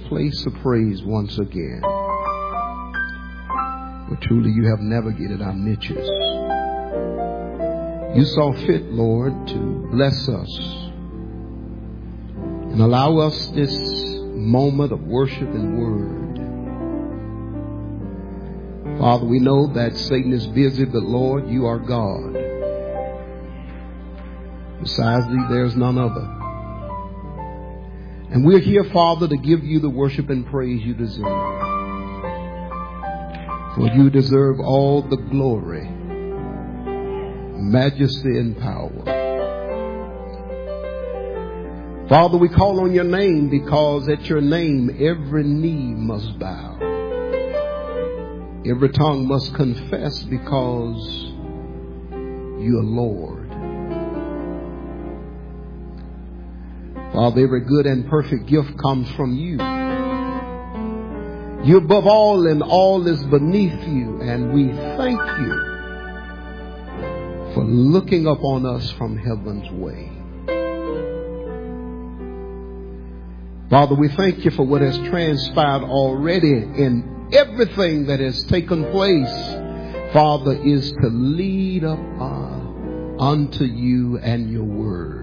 place of praise once again. For truly you have navigated our niches. You saw fit, Lord, to bless us and allow us this moment of worship and word. Father, we know that Satan is busy, but Lord, you are God. Besides thee, there is none other. And we're here, Father, to give you the worship and praise you deserve. For you deserve all the glory, majesty, and power. Father, we call on your name because at your name every knee must bow. Every tongue must confess because you are Lord. Father, every good and perfect gift comes from you. You above all, and all is beneath you. And we thank you for looking upon us from heaven's way. Father, we thank you for what has transpired already, and everything that has taken place, Father, is to lead up unto you and your word.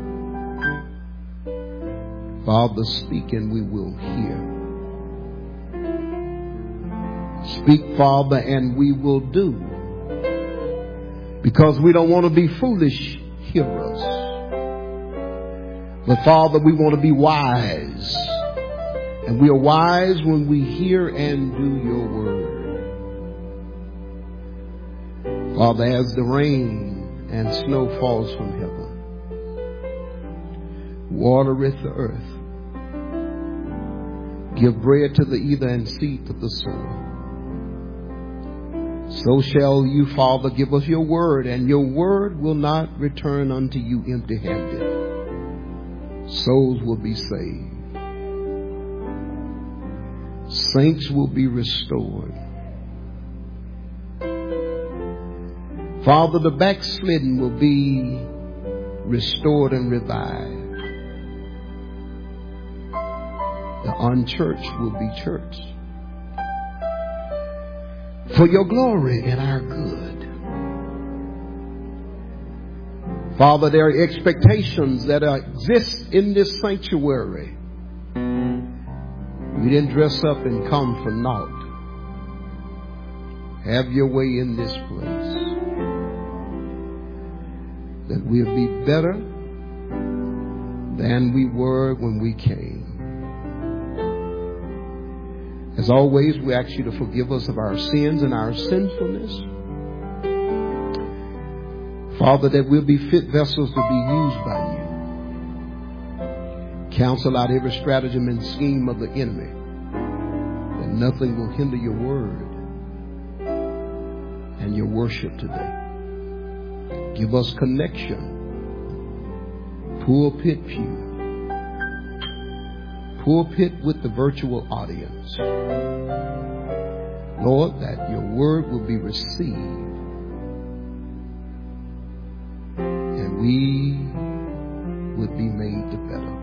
Father, speak and we will hear. Speak, Father, and we will do. Because we don't want to be foolish hearers. But Father, we want to be wise. And we are wise when we hear and do your word. Father, as the rain and snow falls from heaven, watereth the earth, give bread to the eater and seed to the sower. So shall you, Father, give us your word, and your word will not return unto you empty-handed. Souls will be saved. Saints will be restored. Father, the backslidden will be restored and revived. The unchurched will be churched. For your glory and our good. Father, there are expectations that exist in this sanctuary. We didn't dress up and come for naught. Have your way in this place. That we'll be better than we were when we came. As always, we ask you to forgive us of our sins and our sinfulness. Father, that we'll be fit vessels to be used by you. Counsel out every stratagem and scheme of the enemy. That nothing will hinder your word and your worship today. Give us connection. Pulpit pew. Pulpit with the virtual audience. Lord, that your word will be received. And we would be made the better.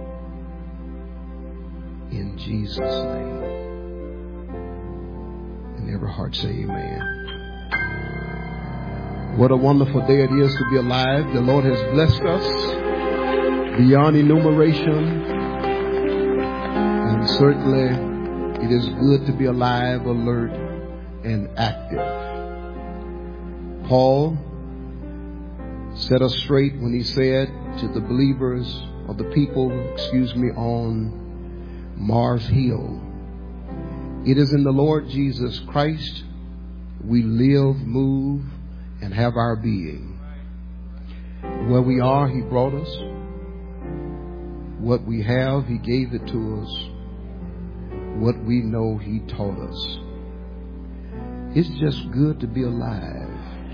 In Jesus' name. And every heart say amen. What a wonderful day it is to be alive. The Lord has blessed us beyond enumeration. And certainly it is good to be alive, alert, and active. Paul set us straight when he said to the believers, or the people, on Mars Hill, it is in the Lord Jesus Christ we live, move, and have our being. Where we are, he brought us. What we have, he gave it to us. What we know, he taught us. It's just good to be alive.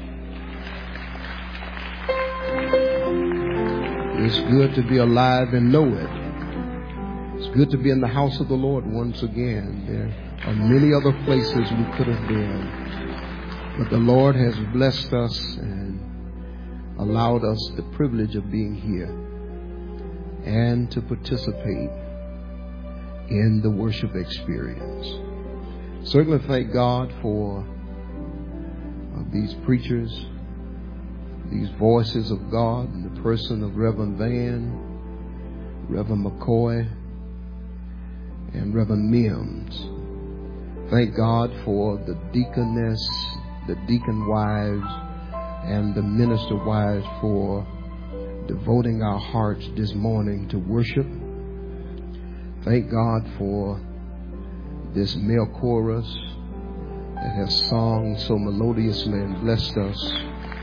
It's good to be alive and know it. It's good to be in the house of the Lord once again. There are many other places we could have been. But the Lord has blessed us and allowed us the privilege of being here and to participate in the worship experience. Certainly thank God for these preachers, these voices of God in the person of Reverend Van, Reverend McCoy, and Reverend Mims. Thank God for the deaconess, the deacon wives, and the minister wives for devoting our hearts this morning to worship. Thank God for this male chorus that has sung so melodiously and blessed us,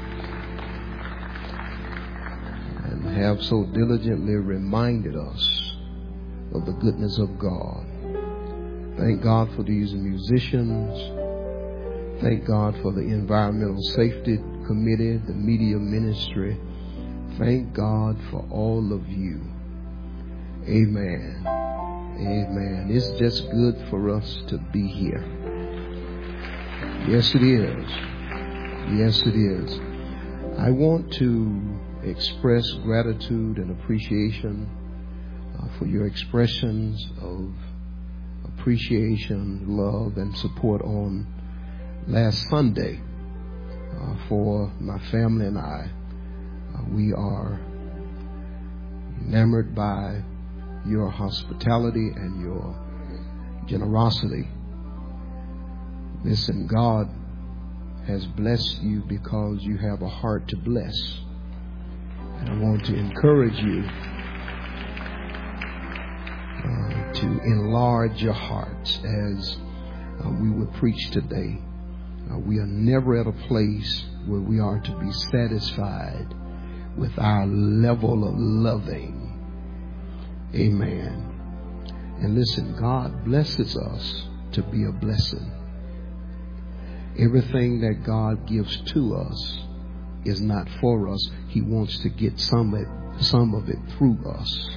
and have so diligently reminded us of the goodness of God. Thank God for these musicians. Thank God for the Environmental Safety Committee, the media ministry. Thank God for all of you. Amen. Amen. It's just good for us to be here. Yes, it is. Yes, it is. I want to express gratitude and appreciation for your expressions of appreciation, love, and support on last Sunday for my family and I. We are enamored by your hospitality and your generosity. Listen, God has blessed you because you have a heart to bless. And I want to encourage you to enlarge your hearts as we would preach today. We are never at a place where we are to be satisfied with our level of loving. Amen. And listen, God blesses us to be a blessing. Everything that God gives to us is not for us. He wants to get some of it through us.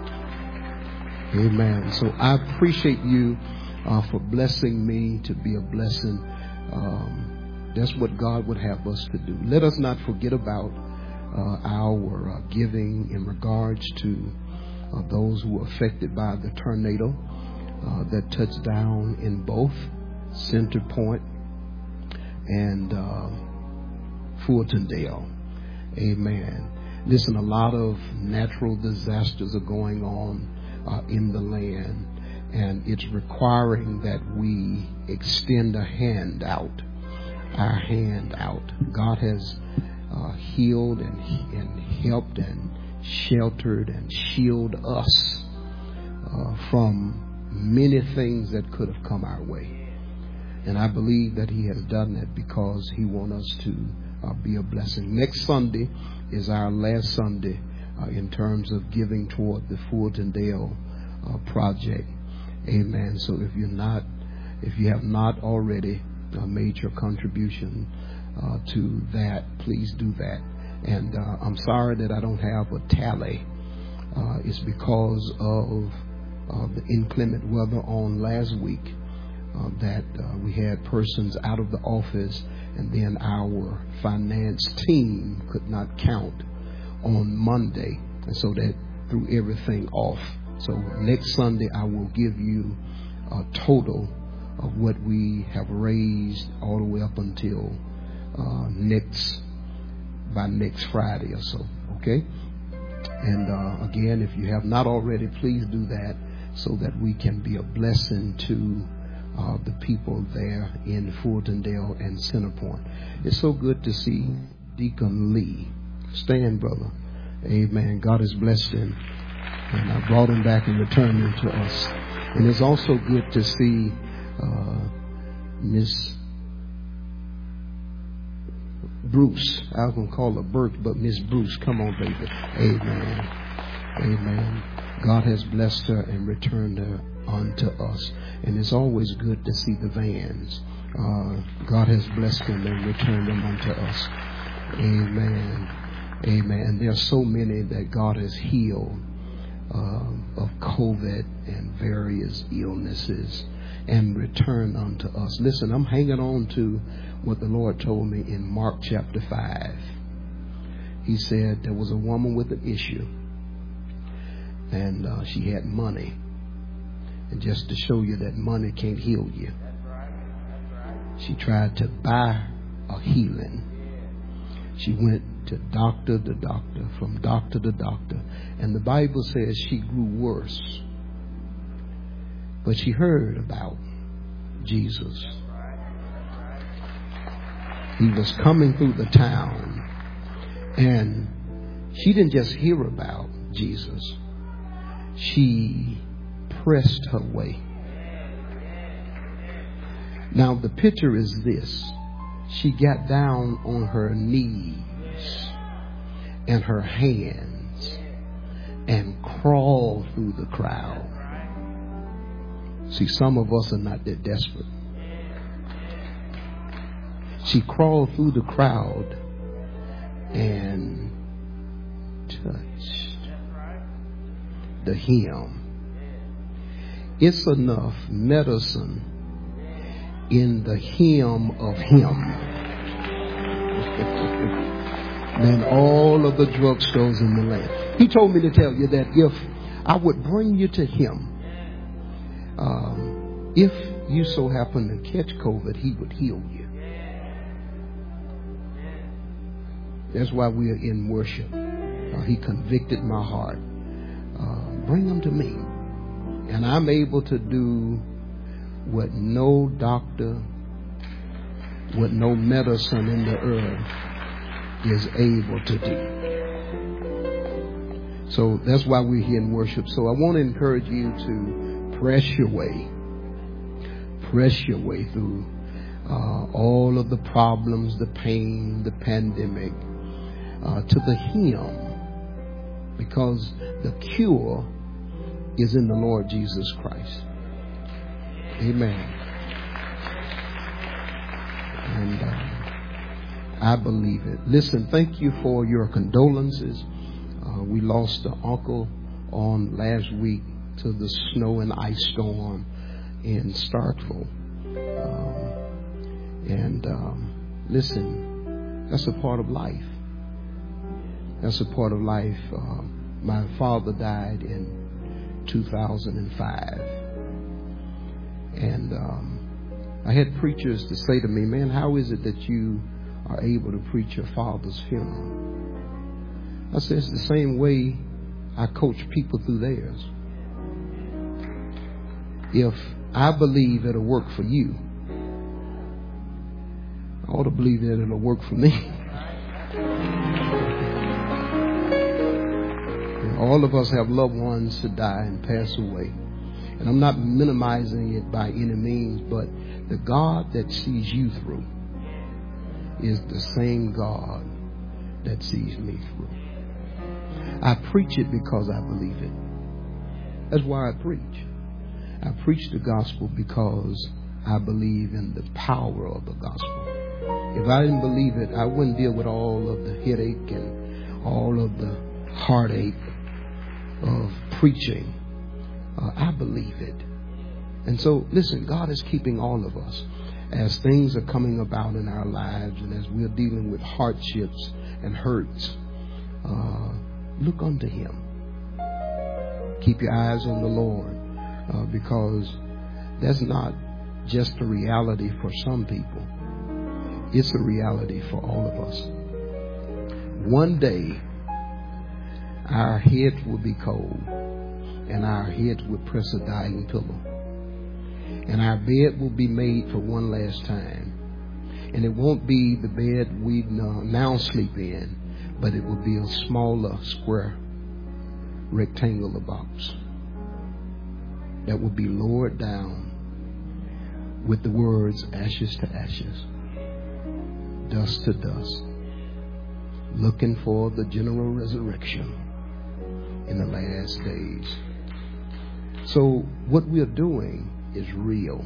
Amen. So I appreciate you for blessing me to be a blessing. That's what God would have us to do. Let us not forget about our giving in regards to those who were affected by the tornado that touched down in both Center Point and Fultondale. Amen. Listen, a lot of natural disasters are going on in the land, and it's requiring that we extend a hand out, our hand out. God has healed and helped and sheltered and shielded us from many things that could have come our way. And I believe that He has done that because He wants us to be a blessing. Next Sunday is our last Sunday in terms of giving toward the Fultondale project. Amen. So if you have not already made your contribution to that, please do that. And I'm sorry that I don't have a tally. It's because of the inclement weather on last week that we had persons out of the office, and then our finance team could not count on Monday, and so that threw everything off. So next Sunday I will give you a total of what we have raised all the way up until by next Friday or so. Okay? And again, if you have not already, please do that so that we can be a blessing to the people there in Fultondale and Centerpoint. It's so good to see Deacon Lee. Stand, brother. Amen. God has blessed him, and I brought him back and returned him to us. And it's also good to see Miss Bruce. I was going to call her Bert, but Miss Bruce. Come on, baby. Amen. Amen. God has blessed her and returned her unto us. And it's always good to see the Vans. God has blessed them and returned them unto us. Amen. Amen. And there are so many that God has healed of COVID and various illnesses and returned unto us. Listen, I'm hanging on to what the Lord told me in Mark chapter 5. He said there was a woman with an issue, and she had money, And just to show you that money can't heal you, she tried to buy a healing. She went to doctor to doctor, from doctor to doctor. And the Bible says she grew worse. But she heard about Jesus. He was coming through the town. And she didn't just hear about Jesus. She pressed her way. Now the picture is this. She got down on her knees and her hands and crawled through the crowd. See, some of us are not that desperate. She crawled through the crowd and touched the hem. It's enough medicine in the hem of him than all of the drugstores in the land. He told me to tell you that if I would bring you to him, if you so happen to catch COVID, he would heal you. That's why we are in worship. He convicted my heart. Bring them to me. And I'm able to do what no doctor, what no medicine in the earth is able to do. So that's why we're here in worship. So I want to encourage you to press your way through all of the problems, the pain, the pandemic, to the him, because the cure is in the Lord Jesus Christ. Amen. And I believe it. Listen, thank you for your condolences. We lost an uncle on last week to the snow and ice storm in Starkville. Listen, that's a part of life. That's a part of life. My father died in 2005. And I had preachers to say to me, man, how is it that you are able to preach your father's funeral? I said, it's the same way I coach people through theirs. If I believe it'll work for you, I ought to believe that it'll work for me. All of us have loved ones to die and pass away. And I'm not minimizing it by any means, but the God that sees you through is the same God that sees me through. I preach it because I believe it. That's why I preach. I preach the gospel because I believe in the power of the gospel. If I didn't believe it, I wouldn't deal with all of the headache and all of the heartache of preaching. I believe it. And so, listen, God is keeping all of us as things are coming about in our lives and as we're dealing with hardships and hurts. Look unto him. Keep your eyes on the Lord, because that's not just a reality for some people. It's a reality for all of us. One day, our heads will be cold, and our heads will press a dying pillow. And our bed will be made for one last time. And it won't be the bed we now sleep in, but it will be a smaller, square, rectangular box that will be lowered down with the words, ashes to ashes, dust to dust, looking for the general resurrection in the last days. So what we're doing is real.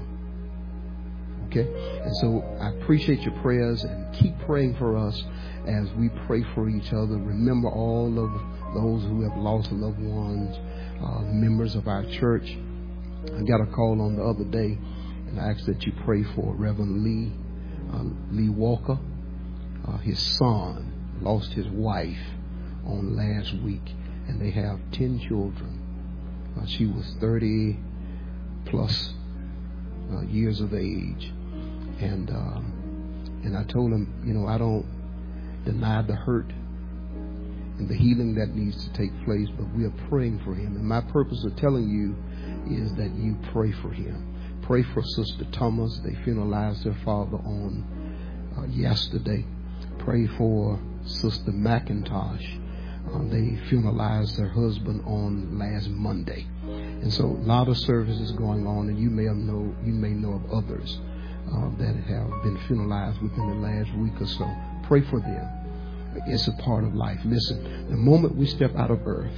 Okay? And so I appreciate your prayers, and keep praying for us as we pray for each other. Remember all of those who have lost loved ones, members of our church. I got a call on the other day, and I asked that you pray for Reverend Lee Walker. His son lost his wife on last week, and they have 10 children. She was 30 plus years of age. And I told him, I don't deny the hurt and the healing that needs to take place, but we are praying for him. And my purpose of telling you is that you pray for him. Pray for Sister Thomas. They funeralized their father on yesterday. Pray for Sister McIntosh. They funeralized their husband on last Monday. And so a lot of services going on, and you may know of others that have been funeralized within the last week or so. Pray for them. It's a part of life. Listen, the moment we step out of earth,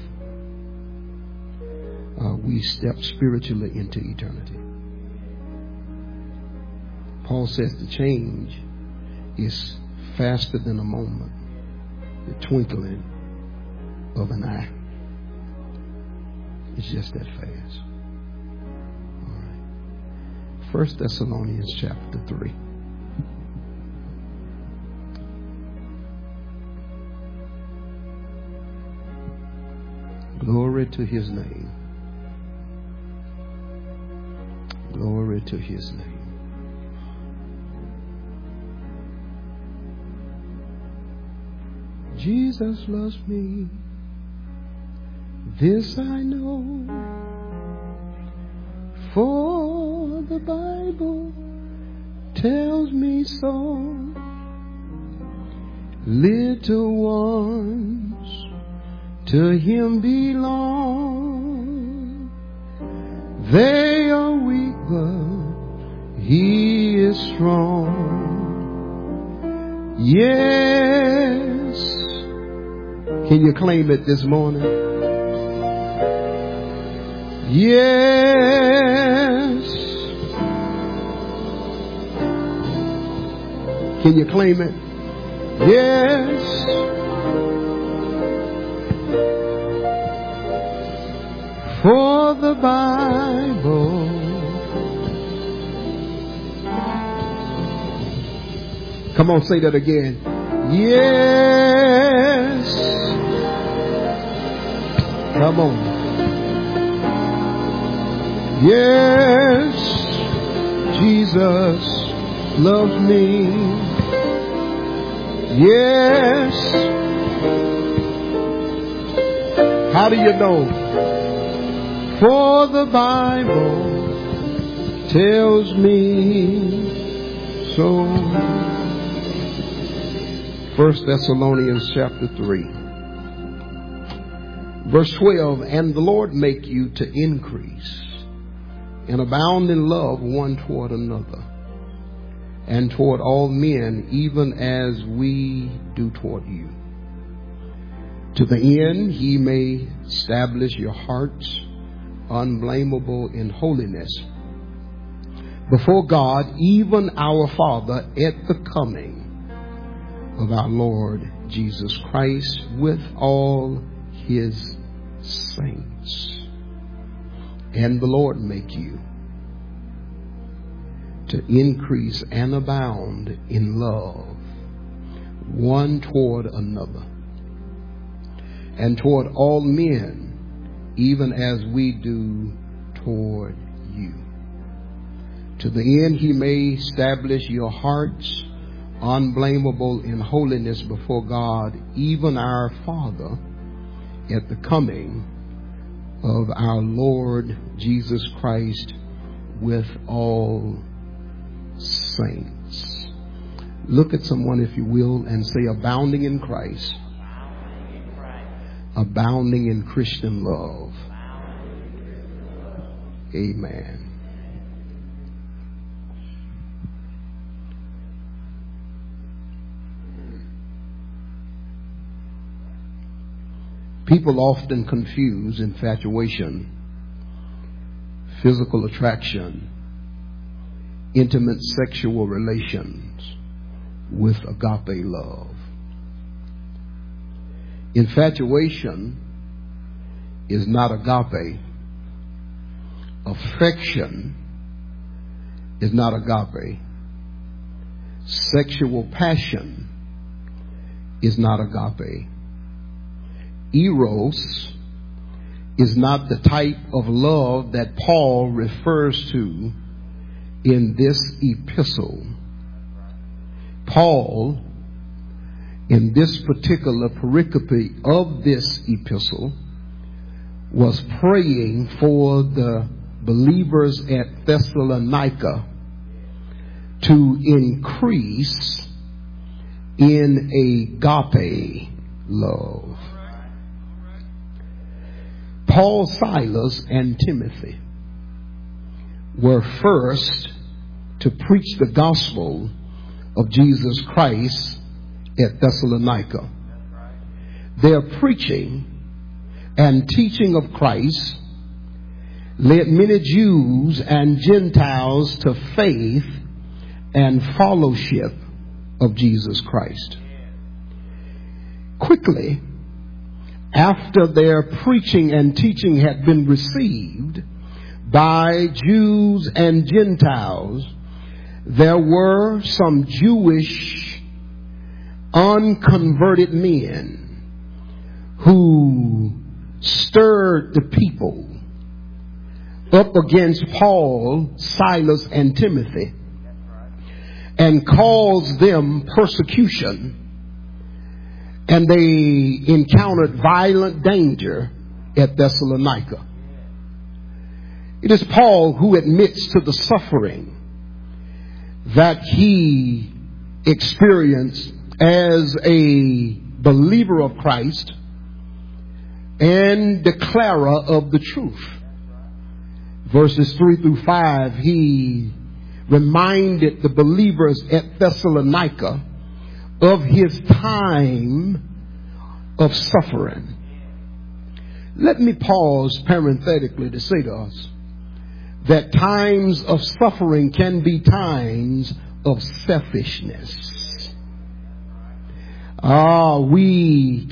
we step spiritually into eternity. Paul says the change is faster than a moment, the twinkling of an eye. It's just that fast. All right. 1 Thessalonians chapter 3. Glory to his name. Glory to his name. Jesus loves me. This I know, for the Bible tells me so. Little ones to him belong. They are weak, but he is strong. Yes. Can you claim it this morning? Yes. Can you claim it? Yes. For the Bible come on, say that again. Yes. Come on. Yes, Jesus loves me. Yes. How do you know? For the Bible tells me so. 1 Thessalonians chapter 3. Verse 12, and the Lord make you to increase and abound in love one toward another, and toward all men, even as we do toward you, to the end he may establish your hearts unblameable in holiness before God, even our Father, at the coming of our Lord Jesus Christ with all his saints. And the Lord make you to increase and abound in love one toward another, and toward all men, even as we do toward you, to the end he may establish your hearts unblameable in holiness before God, even our Father, at the coming of our Lord Jesus Christ with all saints. Look at someone, if you will, and say, abounding in Christ, abounding in Christian love. Amen. People often confuse infatuation, physical attraction, intimate sexual relations with agape love. Infatuation is not agape. Affection is not agape. Sexual passion is not agape. Eros is not the type of love that Paul refers to in this epistle. Paul, in this particular pericope of this epistle, was praying for the believers at Thessalonica to increase in agape love. Paul, Silas, and Timothy were first to preach the gospel of Jesus Christ at Thessalonica. Their preaching and teaching of Christ led many Jews and Gentiles to faith and fellowship of Jesus Christ. Quickly, after their preaching and teaching had been received by Jews and Gentiles, there were some Jewish unconverted men who stirred the people up against Paul, Silas, and Timothy and caused them persecution, and they encountered violent danger at Thessalonica. It is Paul who admits to the suffering that he experienced as a believer of Christ and declarer of the truth. Verses 3 through 5, he reminded the believers at Thessalonica of his time of suffering. Let me pause parenthetically to say to us that times of suffering can be times of selfishness. We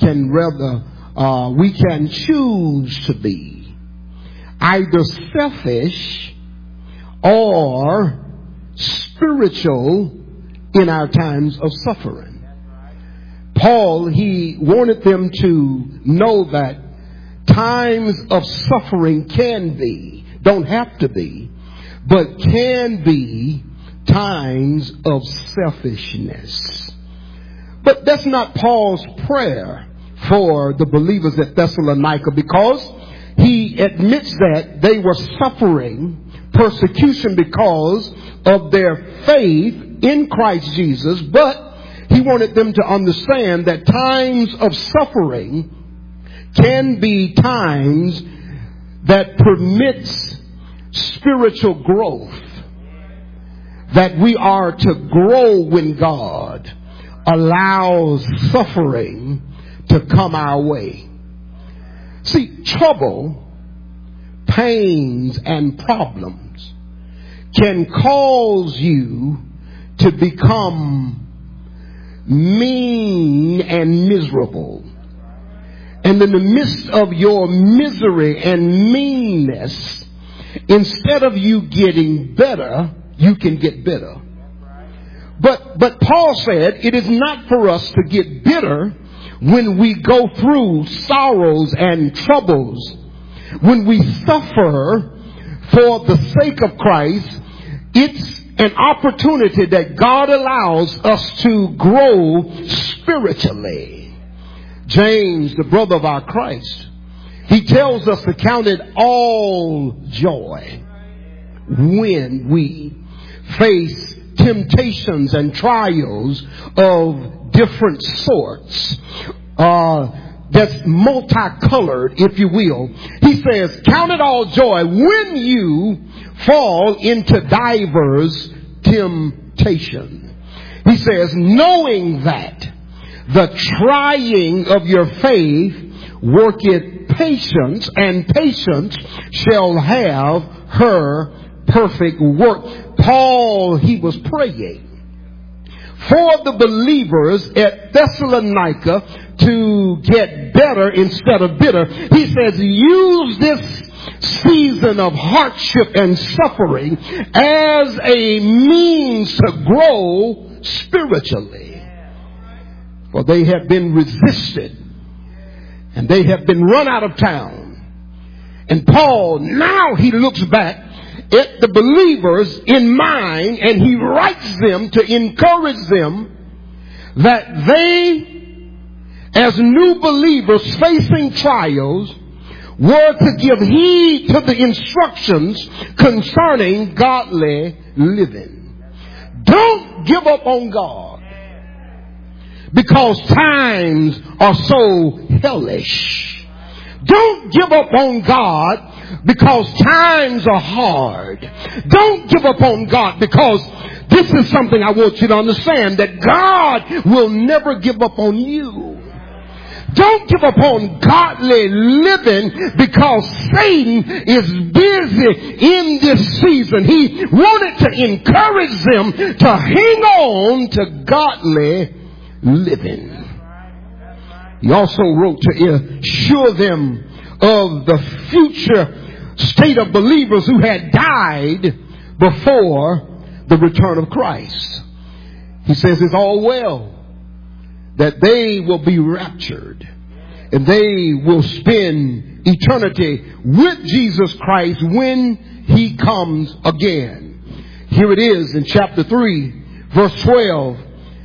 can choose to be either selfish or spiritual in our times of suffering. Paul, he wanted them to know that times of suffering can be, don't have to be, but can be times of selfishness. But that's not Paul's prayer for the believers at Thessalonica, because he admits that they were suffering persecution because of their faith in Christ Jesus, but he wanted them to understand that times of suffering can be times that permits spiritual growth, that we are to grow when God allows suffering to come our way. See, trouble, pains, and problems can cause you to become mean and miserable. And in the midst of your misery and meanness, instead of you getting better, you can get bitter. But Paul said it is not for us to get bitter when we go through sorrows and troubles. When we suffer for the sake of Christ, it's an opportunity that God allows us to grow spiritually. James, the brother of our Christ, he tells us to count it all joy when we face temptations and trials of different sorts. That's multicolored, if you will. He says, count it all joy when you fall into divers temptation. He says, knowing that the trying of your faith worketh patience, and patience shall have her perfect work. Paul, he was praying for the believers at Thessalonica to get better instead of bitter. He says, use this season of hardship and suffering as a means to grow spiritually. For they have been resisted and they have been run out of town. And Paul, now he looks back at the believers in mind, and he writes them to encourage them that they, as new believers facing trials, were to give heed to the instructions concerning godly living. Don't give up on God because times are so hellish. Don't give up on God because times are hard. Don't give up on God because this is something I want you to understand, that God will never give up on you. Don't give up on godly living because Satan is busy in this season. He wanted to encourage them to hang on to godly living. He also wrote to assure them of the future state of believers who had died before the return of Christ. He says it's all well, that they will be raptured and they will spend eternity with Jesus Christ when he comes again. Here it is in chapter 3, verse 12.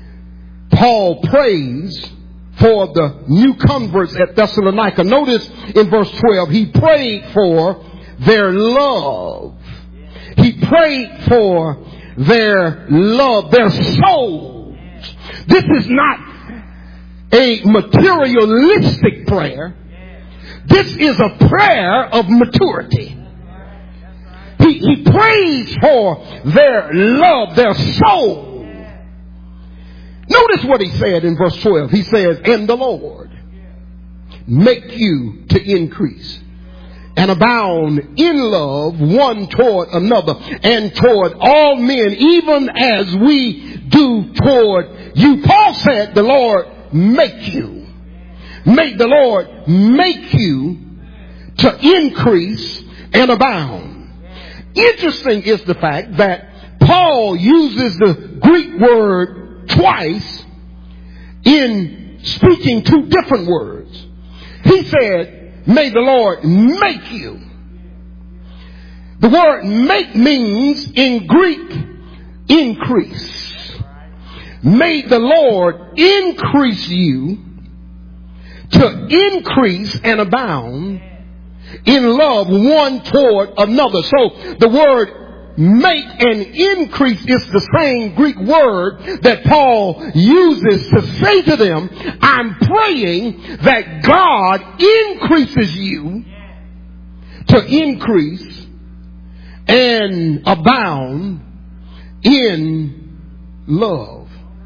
Paul prays for the new converts at Thessalonica. Notice in verse 12, he prayed for their love. He prayed for their love, their souls. This is not a materialistic prayer. This is a prayer of maturity. He prays for their love, their soul. Notice what he said in verse 12. He says, and the Lord make you to increase and abound in love one toward another and toward all men, even as we do toward you. Paul said, the Lord make you. Make the Lord make you to increase and abound. Interesting is the fact that Paul uses the Greek word twice in speaking two different words. He said, may the Lord make you. The word make means in Greek increase. May the Lord increase you to increase and abound in love one toward another. So the word make and increase is the same Greek word that Paul uses to say to them, I'm praying that God increases you to increase and abound in love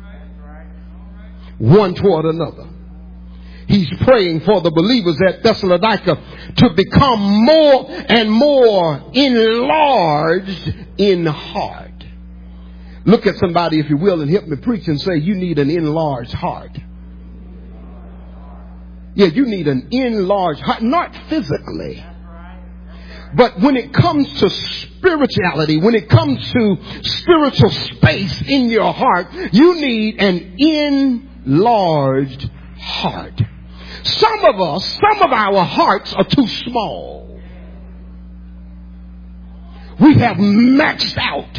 one toward another. He's praying for the believers at Thessalonica to become more and more enlarged in heart. Look at somebody, if you will, and help me preach and say, you need an enlarged heart. Yeah, you need an enlarged heart, not physically. But when it comes to spirituality, when it comes to spiritual space in your heart, you need an enlarged heart. Some of our hearts are too small. We have maxed out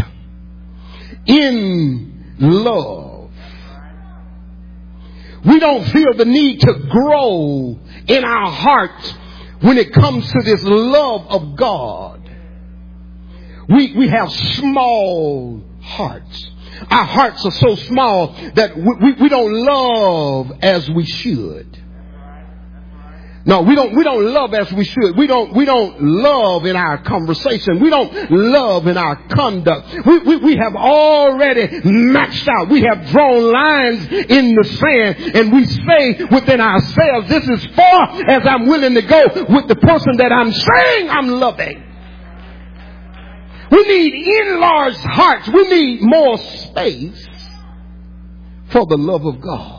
in love. We don't feel the need to grow in our hearts when it comes to this love of God. We have small hearts. Our hearts are so small that we don't love as we should. No, we don't love as we should. We don't love in our conversation. We don't love in our conduct. We have already maxed out. We have drawn lines in the sand, and we say within ourselves, this is far as I'm willing to go with the person that I'm saying I'm loving. We need enlarged hearts. We need more space for the love of God.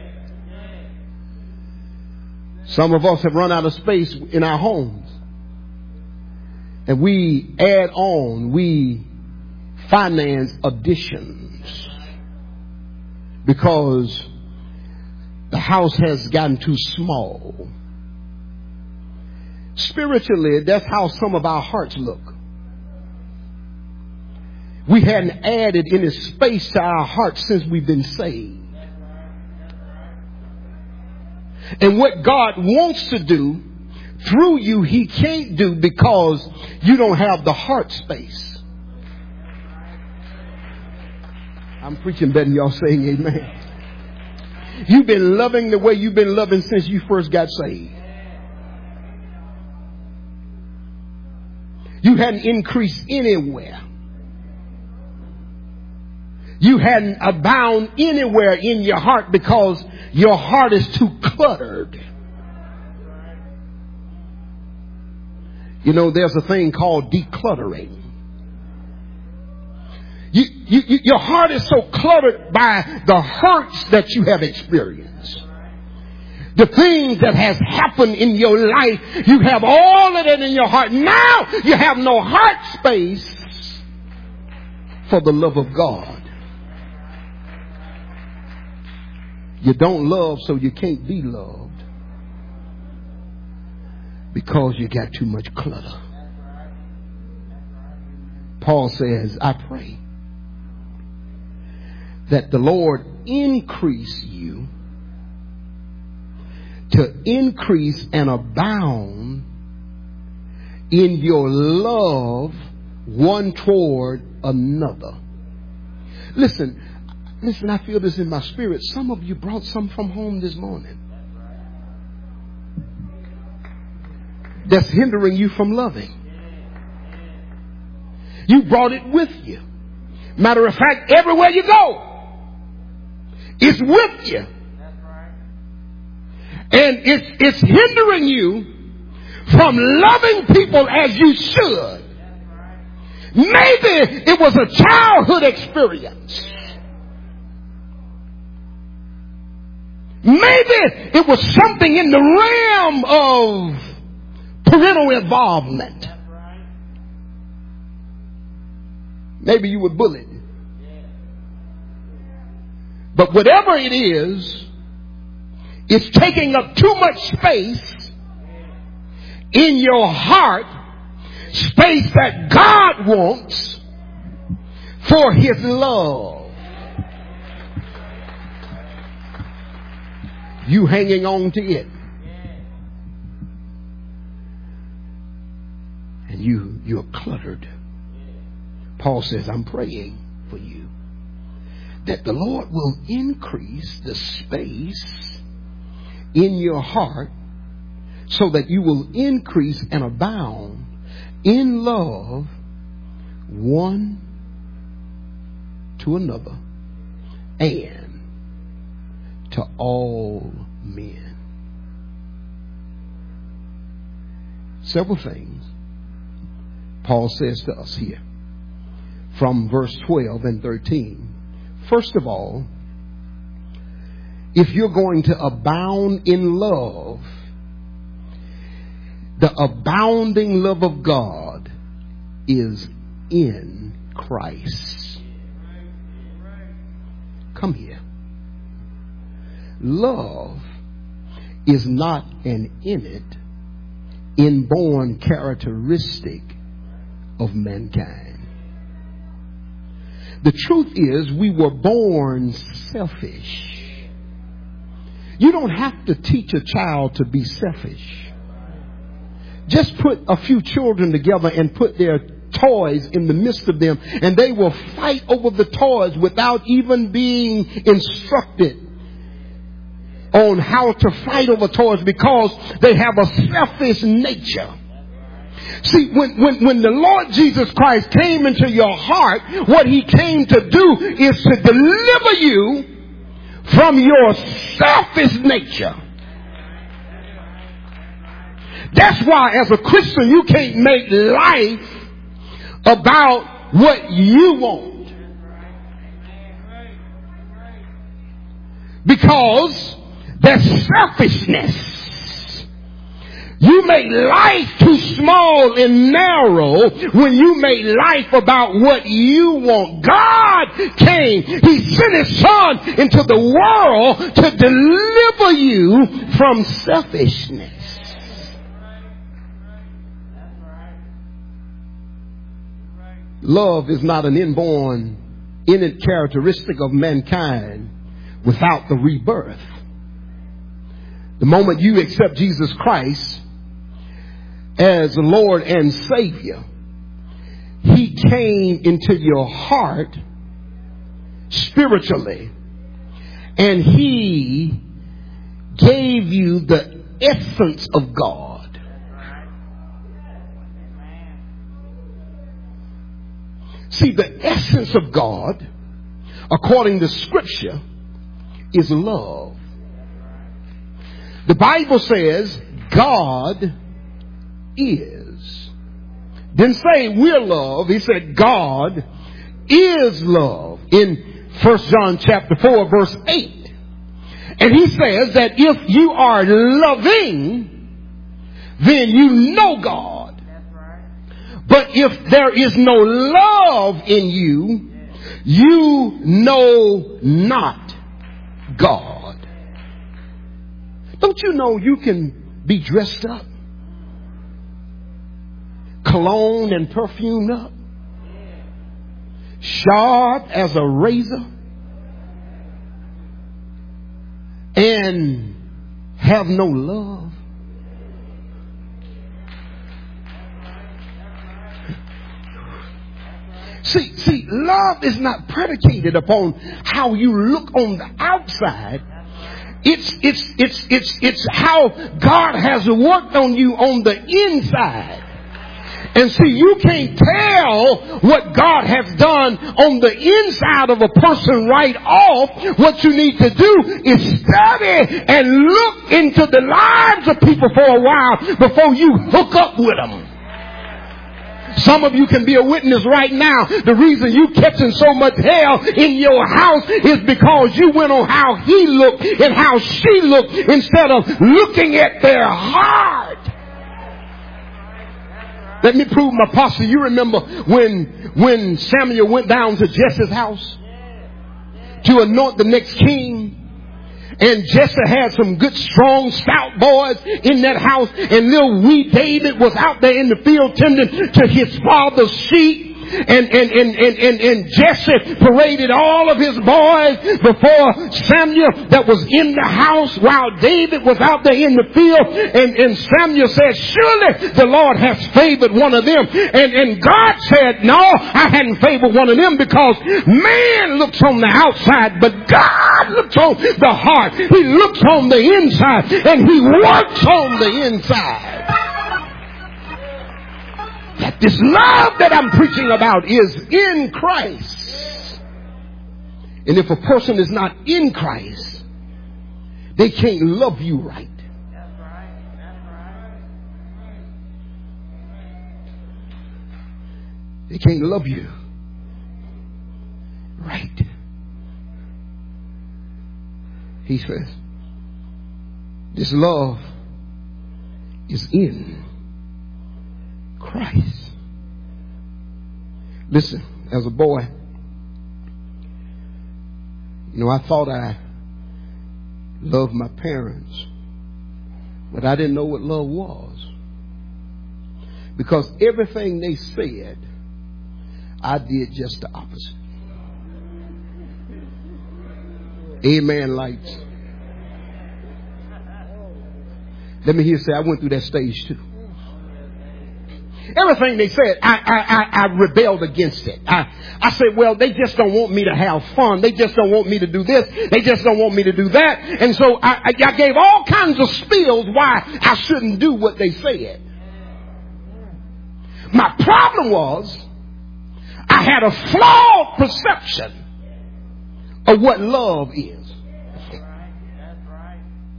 Some of us have run out of space in our homes. And we add on, we finance additions. Because the house has gotten too small. Spiritually, that's how some of our hearts look. We hadn't added any space to our hearts since we've been saved. And what God wants to do through you, He can't do because you don't have the heart space. I'm preaching better than y'all saying amen. You've been loving the way you've been loving since you first got saved. You hadn't increased anywhere. You hadn't abound anywhere in your heart because your heart is too cluttered. You know, there's a thing called decluttering. Your heart is so cluttered by the hurts that you have experienced. The things that has happened in your life, you have all of it in your heart. Now you have no heart space for the love of God. You don't love, so you can't be loved because you got too much clutter. Paul says, I pray that the Lord increase you to increase and abound in your love one toward another. Listen, I feel this in my spirit. Some of you brought some from home this morning that's hindering you from loving. You brought it with you. Matter of fact, everywhere you go, it's with you. And it's hindering you from loving people as you should. Maybe it was a childhood experience. Maybe it was something in the realm of parental involvement. Maybe you were bullied. But whatever it is, it's taking up too much space in your heart, space that God wants for His love. You hanging on to it. And you're cluttered. Paul says, I'm praying for you that the Lord will increase the space in your heart so that you will increase and abound in love one to another and to all men. Several things Paul says to us here from verse 12 and 13. First of all, if you're going to abound in love, the abounding love of God is in Christ. Come here. Love is not an innate, inborn characteristic of mankind. The truth is, we were born selfish. You don't have to teach a child to be selfish. Just put a few children together and put their toys in the midst of them, and they will fight over the toys without even being instructed on how to fight over toys because they have a selfish nature. See, when the Lord Jesus Christ came into your heart, what He came to do is to deliver you from your selfish nature. That's why as a Christian you can't make life about what you want. Because there's selfishness. You make life too small and narrow when you make life about what you want. God came. He sent His Son into the world to deliver you from selfishness. Love is not an inborn, innate characteristic of mankind without the rebirth. The moment you accept Jesus Christ as the Lord and Savior, He came into your heart spiritually, and He gave you the essence of God. See, the essence of God, according to Scripture, is love. The Bible says God is. Didn't say we're love. He said God is love in 1 John chapter 4 verse 8. And he says that if you are loving, then you know God. But if there is no love in you, you know not God. Don't you know you can be dressed up, cologne and perfumed up, sharp as a razor, and have no love? See, love is not predicated upon how you look on the outside. It's how God has worked on you on the inside. And see, you can't tell what God has done on the inside of a person right off. What you need to do is study and look into the lives of people for a while before you hook up with them. Some of you can be a witness right now. The reason you catching so much hell in your house is because you went on how he looked and how she looked instead of looking at their heart. Let me prove my posture. You remember when Samuel went down to Jesse's house to anoint the next king? And Jesse had some good, strong, stout boys in that house. And little wee David was out there in the field tending to his father's sheep. And Jesse paraded all of his boys before Samuel that was in the house while David was out there in the field. And Samuel said, surely the Lord has favored one of them. And God said, no, I hadn't favored one of them, because man looks on the outside, but God looks on the heart. He looks on the inside, and he works on the inside. That this love that I'm preaching about is in Christ. And if a person is not in Christ, they can't love you right. That's right. That's right. They can't love you right. He says, this love is in Christ. Listen, as a boy, I thought I loved my parents, but I didn't know what love was. Because everything they said, I did just the opposite. Amen, lights. Let me hear you say, I went through that stage too. Everything they said, I rebelled against it. I said, well, they just don't want me to have fun. They just don't want me to do this. They just don't want me to do that. And so I gave all kinds of spills why I shouldn't do what they said. My problem was I had a flawed perception of what love is. That's right.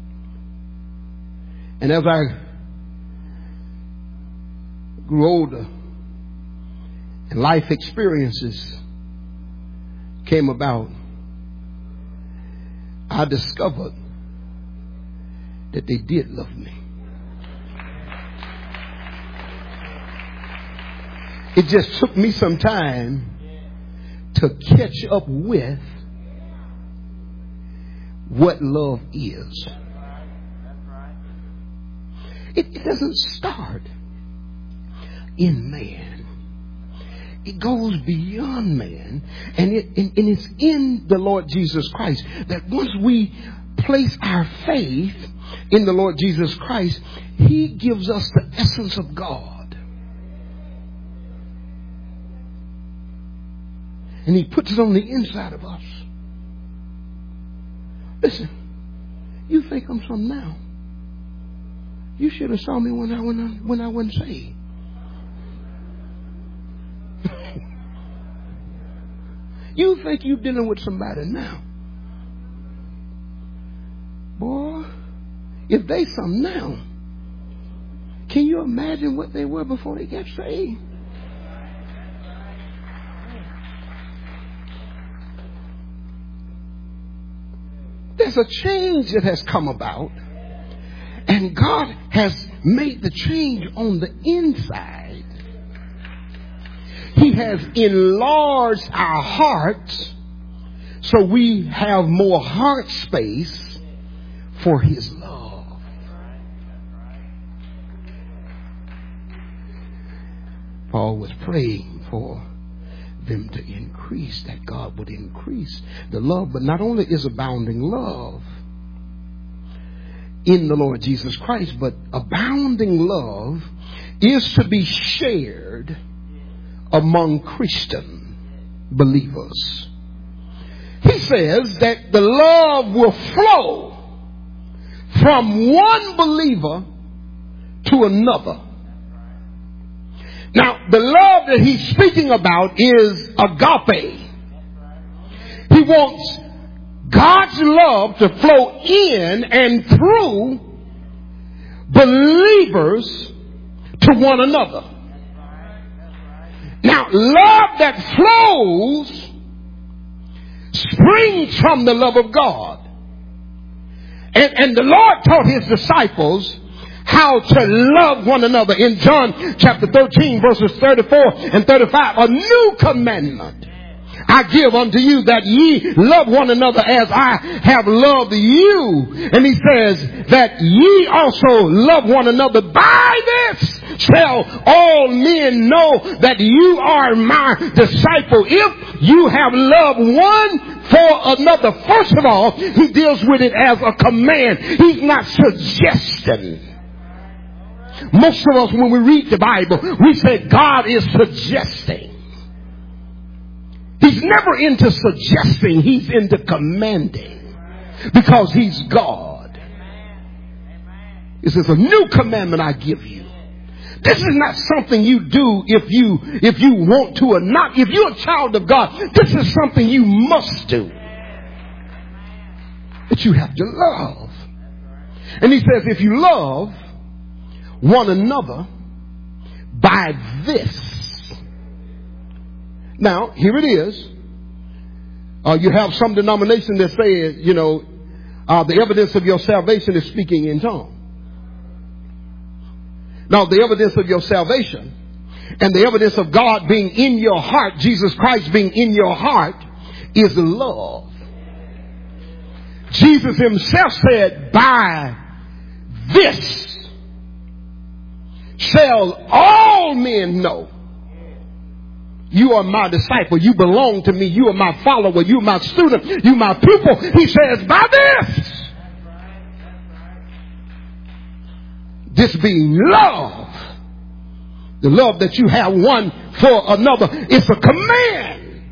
And as I grew older and life experiences came about, I discovered that they did love me. It just took me some time to catch up with what love is. It doesn't start in man. it goes beyond man, and it's in the Lord Jesus Christ that once we place our faith in the Lord Jesus Christ, He gives us the essence of God. And He puts it on the inside of us. Listen, you think I'm something now. You should have saw me when I wasn't saved. You think you're dealing with somebody now. Boy, if they some now, can you imagine what they were before they got saved? There's a change that has come about, and God has made the change on the inside. He has enlarged our hearts so we have more heart space for His love. Paul was praying for them to increase, that God would increase the love. But not only is abounding love in the Lord Jesus Christ, but abounding love is to be shared among Christian believers. He says that the love will flow from one believer to another. Now, the love that he's speaking about is agape. He wants God's love to flow in and through believers to one another. Now, love that flows springs from the love of God. And the Lord taught His disciples how to love one another. In John chapter 13, verses 34 and 35, a new commandment I give unto you, that ye love one another as I have loved you. And He says that ye also love one another. By this shall all men know that you are my disciple, if you have loved one for another. First of all, He deals with it as a command. He's not suggesting. Most of us, when we read the Bible, we say God is suggesting. He's never into suggesting. He's into commanding, because He's God. He says, a new commandment I give you. This is not something you do if you want to or not. If you're a child of God, this is something you must do. That you have to love. And He says, if you love one another, by this. Now, here it is. You have some denomination that says, the evidence of your salvation is speaking in tongues. Now, the evidence of your salvation and the evidence of God being in your heart, Jesus Christ being in your heart, is love. Jesus Himself said, by this shall all men know you are my disciple. You belong to me. You are my follower. You are my student. You are my pupil. He says, by this. This being love. The love that you have one for another. It's a command.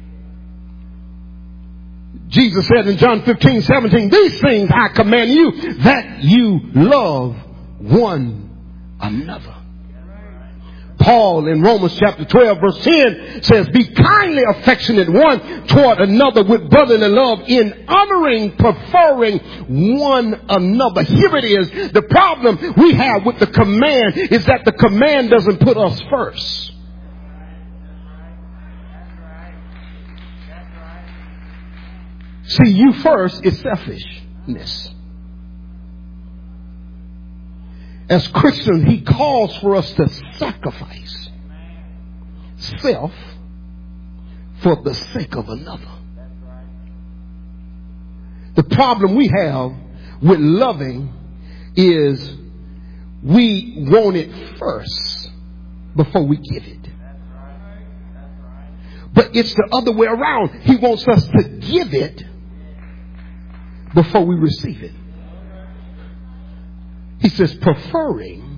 Jesus said in John 15:17, these things I command you, that you love one another. Paul in Romans chapter 12 verse 10 says, be kindly affectionate one toward another with brotherly love, in honoring, preferring one another. Here it is. The problem we have with the command is that the command doesn't put us first. See, you first is selfishness. As Christians, He calls for us to sacrifice self for the sake of another. The problem we have with loving is we want it first before we give it. But it's the other way around. He wants us to give it before we receive it. He says, preferring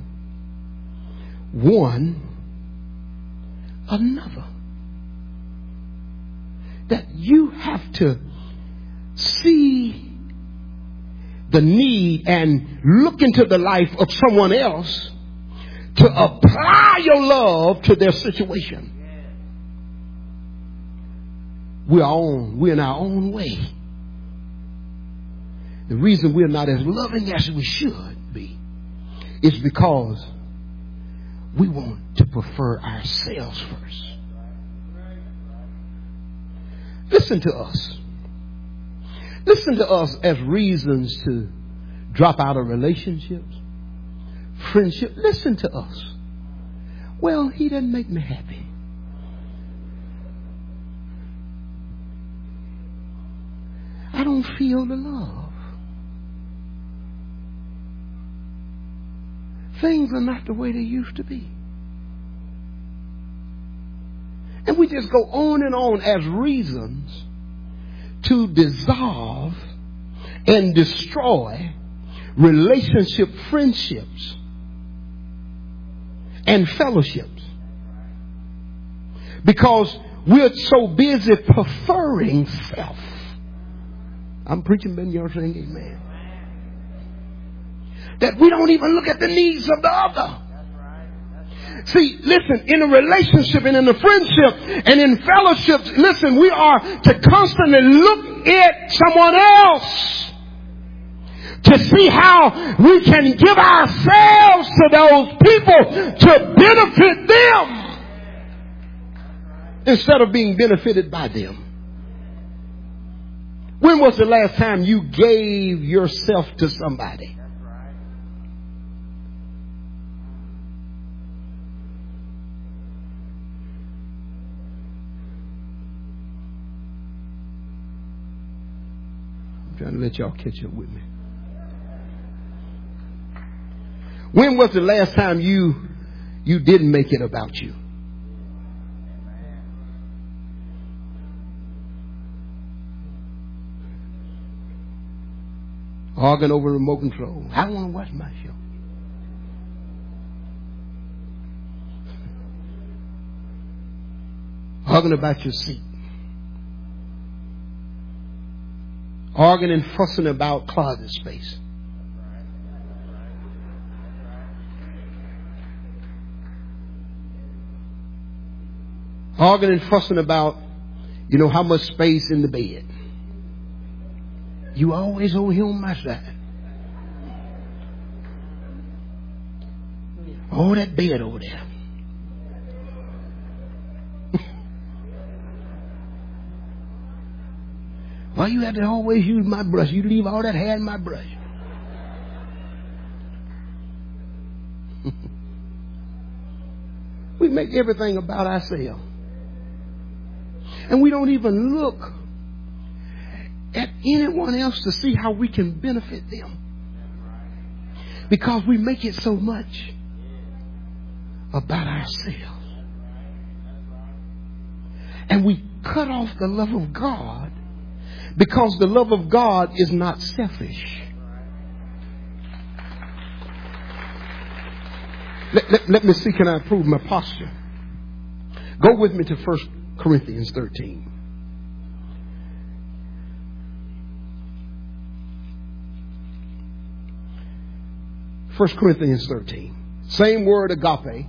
one another. That you have to see the need and look into the life of someone else to apply your love to their situation. We're in our own way. The reason we're not as loving as we should be is because we want to prefer ourselves first. Listen to us. Listen to us as reasons to drop out of relationships, friendship. Listen to us. Well, he doesn't make me happy. I don't feel the love. Things are not the way they used to be. And we just go on and on as reasons to dissolve and destroy relationship, friendships, and fellowships. Because we're so busy preferring self. I'm preaching, Ben, you're saying amen. That we don't even look at the needs of the other. See, listen, in a relationship and in a friendship and in fellowships, listen, we are to constantly look at someone else to see how we can give ourselves to those people to benefit them instead of being benefited by them. When was the last time you gave yourself to somebody? I'm trying to let y'all catch up with me. When was the last time you didn't make it about you? Arguing over remote control. I want to watch my show. Arguing about your seat. Arguing and fussing about closet space. Arguing and fussing about, how much space in the bed. You always over here on my side. Oh, that bed over there. Why you have to always use my brush? You leave all that hair in my brush. We make everything about ourselves. And we don't even look at anyone else to see how we can benefit them. Because we make it so much about ourselves. And we cut off the love of God because the love of God is not selfish. Let me see, can I improve my posture? Go with me to 1 Corinthians 13. 1 Corinthians 13. Same word, agape.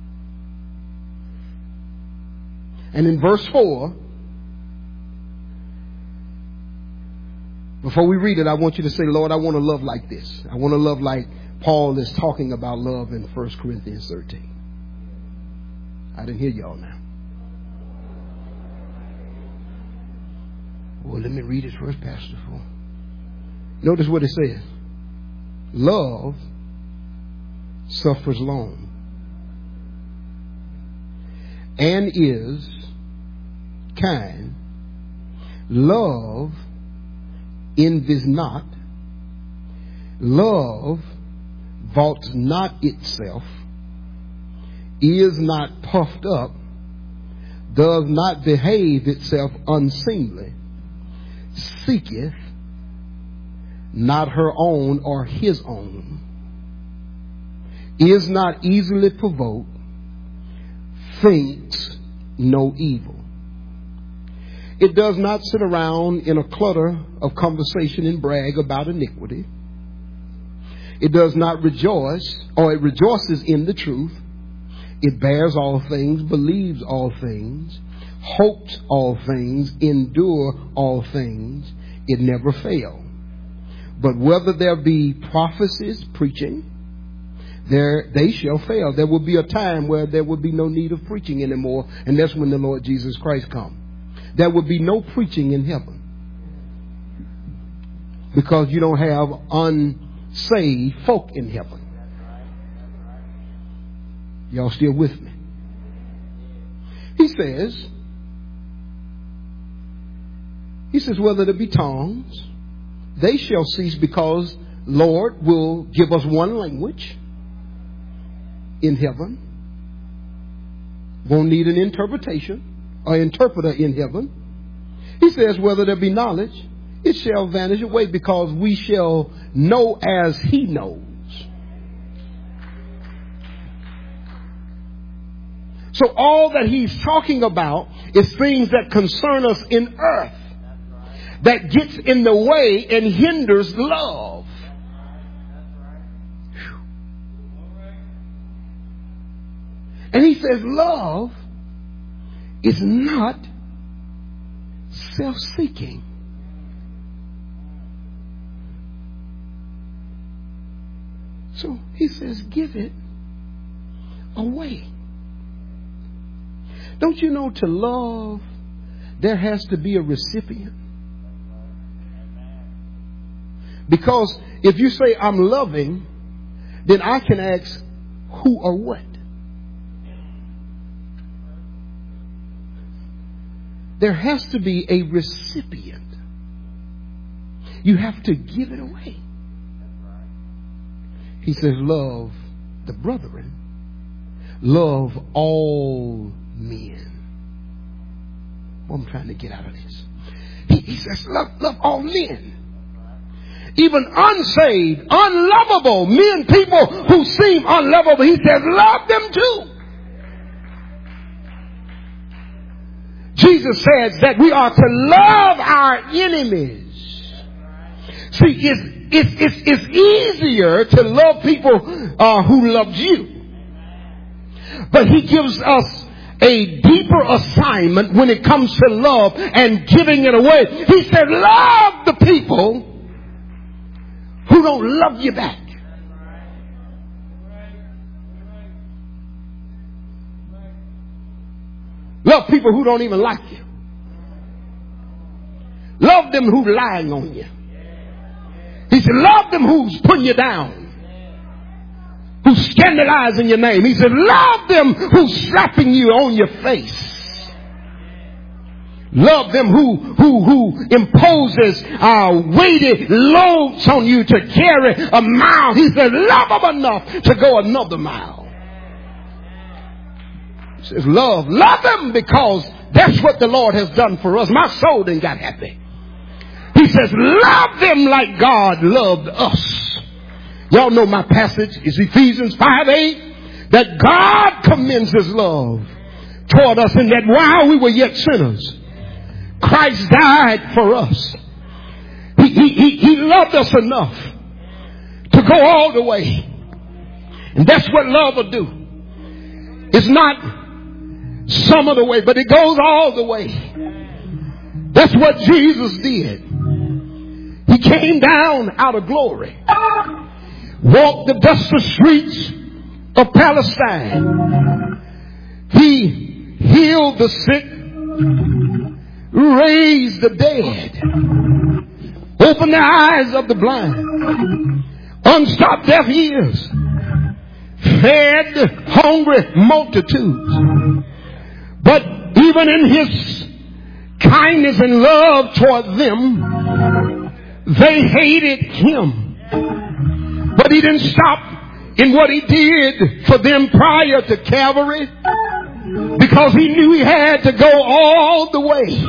And in verse 4, before we read it, I want you to say, Lord, I want to love like this. I want to love like Paul is talking about love in 1 Corinthians 13. I didn't hear y'all now. Well, let me read it first, Pastor. Notice what it says. Love suffers long and is kind. Love envies not. Love vaunts not itself, is not puffed up, does not behave itself unseemly, seeketh not her own or his own, is not easily provoked, thinks no evil. It does not sit around in a clutter of conversation and brag about iniquity. It does not rejoice, or it rejoices in the truth. It bears all things, believes all things, hopes all things, endure all things. It never fails. But whether there be prophecies, preaching, they shall fail. There will be a time where there will be no need of preaching anymore, and that's when the Lord Jesus Christ comes. There will be no preaching in heaven, because you don't have unsaved folk in heaven. Y'all still with me? He says, whether there be tongues, they shall cease, because Lord will give us one language in heaven. Won't need an interpretation or interpreter in heaven. He says, whether there be knowledge, it shall vanish away, because we shall know as he knows. So all that he's talking about is things that concern us in earth, that gets in the way and hinders love. And he says love is not self-seeking. So he says, give it away. Don't you know, to love, there has to be a recipient? Because if you say I'm loving, then I can ask who or what. There has to be a recipient. You have to give it away. He says, love the brethren. Love all men. What I'm trying to get out of this. He says, love all men. Even unsaved, unlovable men, people who seem unlovable. He says, love them too. Jesus said that we are to love our enemies. See, it's easier to love people who loved you. But he gives us a deeper assignment when it comes to love and giving it away. He said, love the people who don't love you back. Love people who don't even like you. Love them who's lying on you. He said, love them who's putting you down, who's scandalizing your name. He said, love them who's slapping you on your face. Love them who imposes weighted loads on you to carry a mile. He said, love them enough to go another mile. He says, love them, because that's what the Lord has done for us. My soul done got happy. He says, love them like God loved us. Y'all know my passage is Ephesians 5:8, that God commends his love toward us, and that while we were yet sinners, Christ died for us. He loved us enough to go all the way. And that's what love will do. It's not some of the way, but it goes all the way. That's what Jesus did. He came down out of glory, walked the dusty streets of Palestine. He healed the sick, raised the dead, opened the eyes of the blind, unstopped deaf ears, fed hungry multitudes. But even in his kindness and love toward them, they hated him. But he didn't stop in what he did for them prior to Calvary. because he knew he had to go all the way.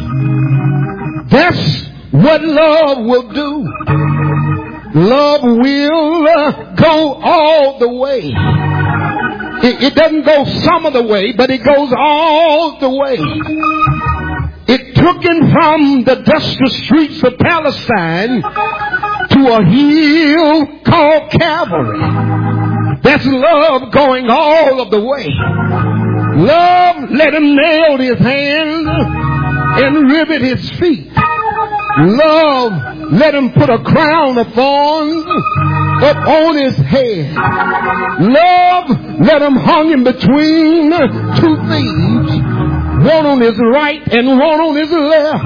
That's what love will do. Love will go all the way. It doesn't go some of the way, but it goes all the way. It took him from the dusty streets of Palestine to a hill called Calvary. That's love going all of the way. Love let him nail his hands and rivet his feet. Love let him put a crown of thorns up on his head. Love let him hung him between two thieves, one on his right and one on his left.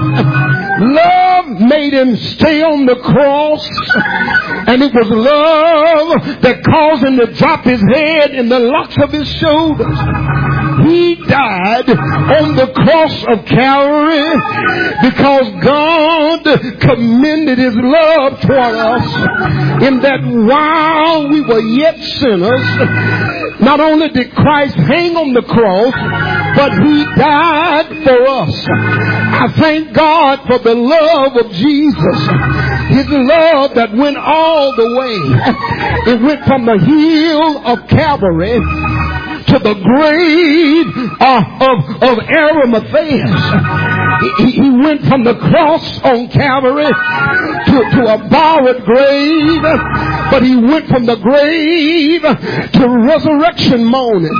Love made him stay on the cross, and it was love that caused him to drop his head in the locks of his shoulders. He died on the cross of Calvary because God commended his love toward us in that while we were yet sinners, not only did Christ hang on the cross, but he died for us. I thank God for the love of Jesus. His love that went all the way. It went from the hill of Calvary to the grave of Arimathea. He went from the cross on Calvary to a borrowed grave, but he went from the grave to resurrection morning.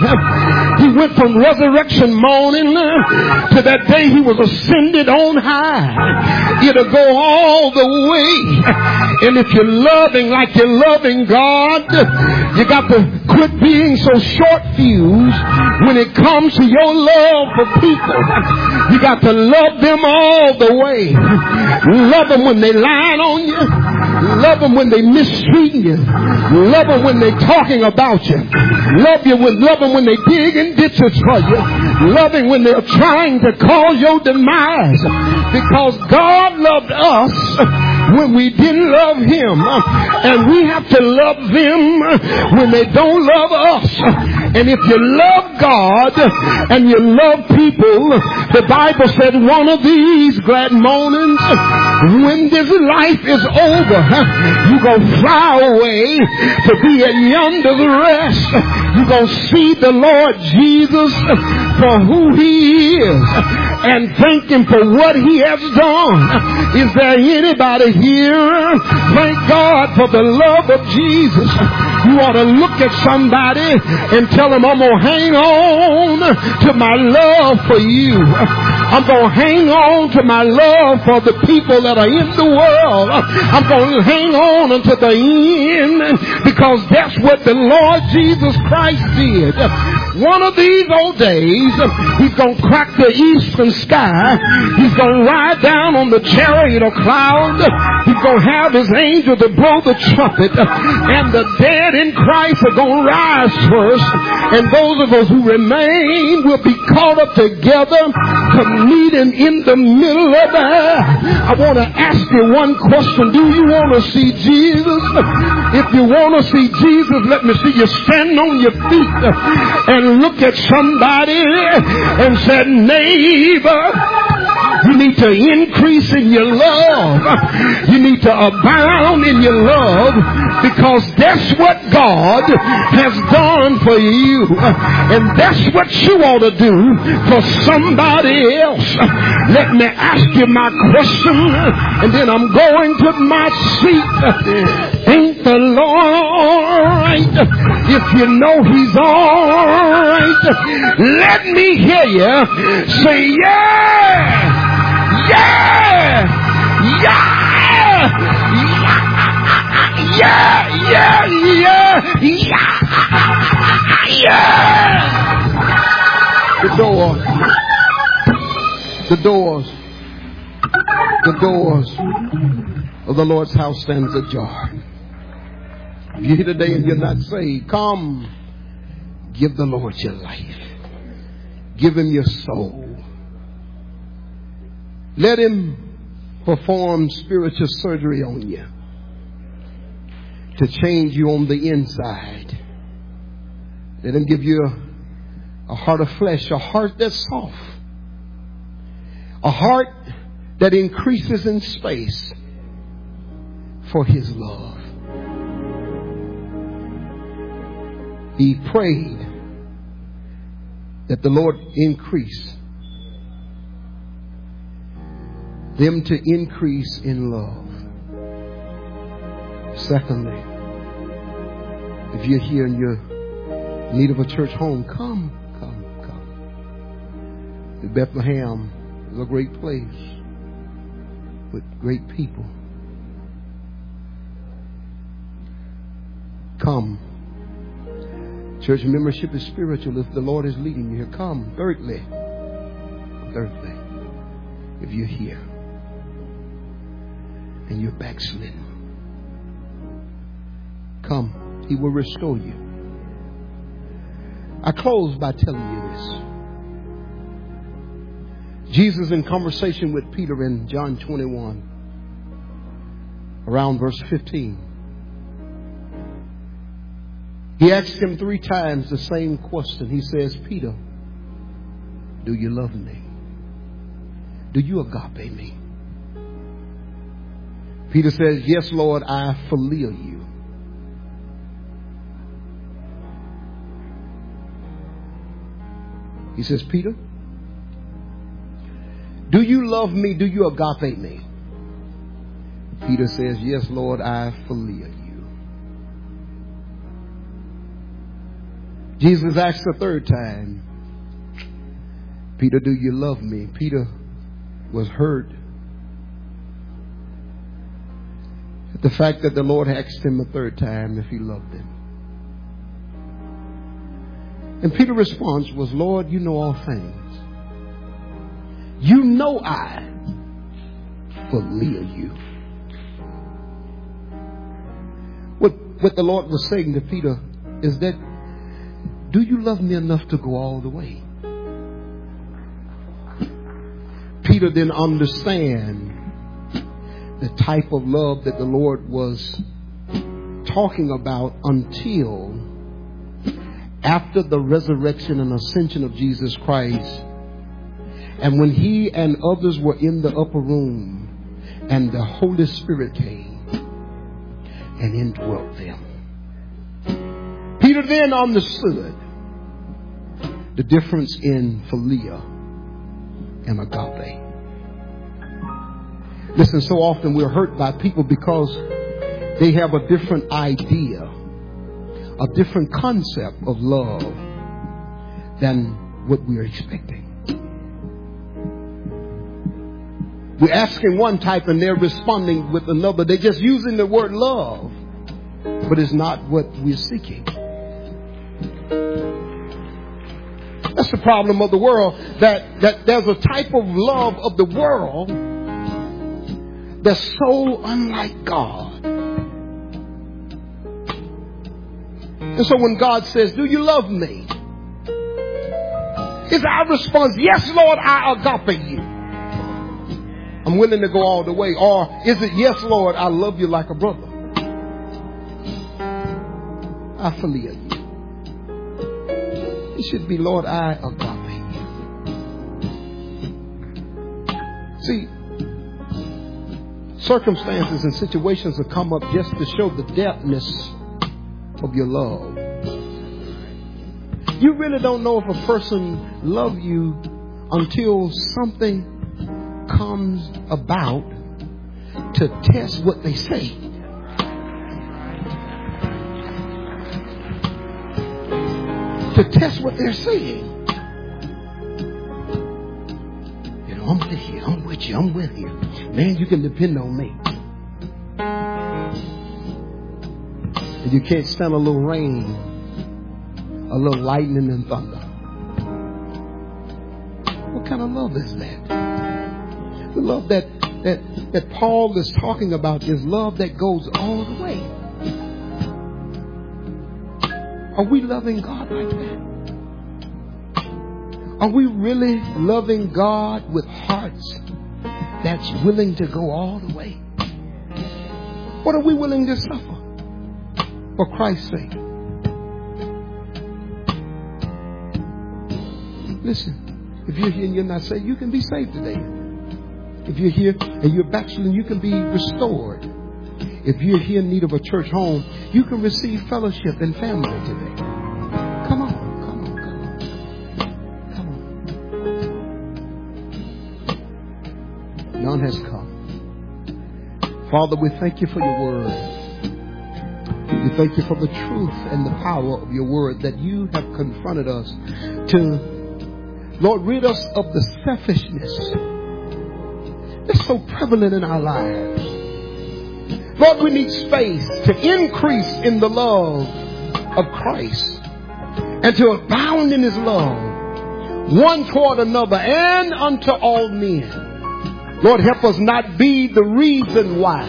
He went from resurrection morning to that day he was ascended on high. It'll go all the way. And if you're loving like you're loving God, you got to quit being so short-fused when it comes to your love for people. You got to love them all the way. Love them when they lying on you. Love them when they mistreating you. Love them when they talking about you. Love them when they digging ditches for you. Love them when they're trying to cause your demise. Because God loved us when we didn't love him, and we have to love them when they don't love us. And if you love God and you love people, the Bible said one of these glad mornings, when this life is over, you're going to fly away to be at yonder's rest. You're going to see the Lord Jesus for who he is and thank him for what he has done. Is there anybody here? Thank God for the love of Jesus. You ought to look at somebody and tell them, I'm going to hang on to my love for you. I'm going to hang on to my love for the people that are in the world. I'm going to hang on until the end, because that's what the Lord Jesus Christ did. One of these old days, he's going to crack the eastern sky. He's going to ride down on the chariot of clouds. He's going to have his angel to blow the trumpet. And the dead in Christ are going to rise first. And those of us who remain will be caught up together to meet him in the middle of the air. I want to ask you one question. Do you want to see Jesus? If you want to see Jesus, let me see you stand on your feet and look at somebody and say, neighbor, you need to increase in your love. You need to abound in your love, because that's what God has done for you. And that's what you ought to do for somebody else. Let me ask you my question, and then I'm going to my seat. Ain't the Lord all right? If you know he's all right, let me hear you say, yeah! Yeah! Yeah! Yeah! Yeah! Yeah! Yeah! Yeah! The doors of the Lord's house stands ajar. If you're here today and you're not saved, come, give the Lord your life. Give him your soul. Let him perform spiritual surgery on you to change you on the inside. Let him give you a heart of flesh, a heart that's soft, a heart that increases in space for His love. He prayed that the Lord increase them to increase in love. Secondly, if you're here and you're in need of a church home, come. Bethlehem is a great place with great people. Come. Church membership is spiritual if the Lord is leading you here. Come. Thirdly, if you're here and you're backslidden, come. He will restore you. I close by telling you this. Jesus, in conversation with Peter in John 21, around verse 15, He asked him 3 times the same question. He says, Peter, do you love me? Do you agape me? Peter says, yes, Lord, I phileo you. He says, Peter, do you love me? Do you agape me? Peter says, yes, Lord, I phileo you. Jesus asked the 3rd time, Peter, do you love me? Peter was hurt at the fact that the Lord asked him a 3rd time if he loved him. And Peter's response was, Lord, you know all things. You know I phileo you. What the Lord was saying to Peter is that, do you love me enough to go all the way? Peter didn't understand the type of love that the Lord was talking about until after the resurrection and ascension of Jesus Christ. And when he and others were in the upper room and the Holy Spirit came and indwelt them. Peter then understood the difference in philia and agape. Listen, so often we're hurt by people because they have a different idea, a different concept of love than what we're expecting. We're asking one type and they're responding with another. They're just using the word love, but it's not what we're seeking. That's the problem of the world, that there's a type of love of the world that's so unlike God. And so when God says, do you love me? Is our response, yes, Lord, I agape you. I'm willing to go all the way. Or is it, yes, Lord, I love you like a brother. I phileo you. It should be, Lord, I agape you. See, circumstances and situations will come up just to show the depthness of your love. You really don't know if a person loves you until something comes about to test what they say. To test what they're saying. You know, I'm with you, I'm with you, I'm with you. Man, you can depend on me. And you can't stand a little rain, a little lightning and thunder. What kind of love is that? The love that Paul is talking about is love that goes all the way. Are we loving God like that? Are we really loving God with hearts that's willing to go all the way? What are we willing to suffer for Christ's sake? Listen, if you're here and you're not saved, you can be saved today. If you're here and you're backsliding, you can be restored. If you're here in need of a church home, you can receive fellowship and family today. Come on, come on, come on. Come on. None has come. Father, we thank you for your word. We thank you for the truth and the power of your word that you have confronted us to, Lord, rid us of the selfishness that's so prevalent in our lives. Lord, we need space to increase in the love of Christ and to abound in his love, one toward another and unto all men. Lord, help us not be the reason why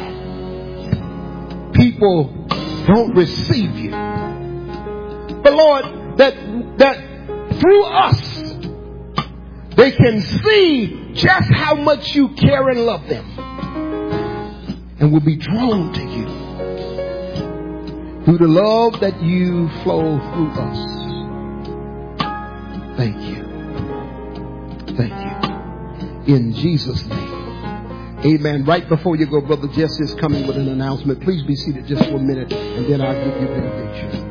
people don't receive you. But Lord, that through us, they can see just how much you care and love them and will be drawn to you through the love that you flow through us. Thank you. Thank you. In Jesus' name. Amen. Right before you go, Brother Jesse is coming with an announcement. Please be seated just for a minute and then I'll give you benediction.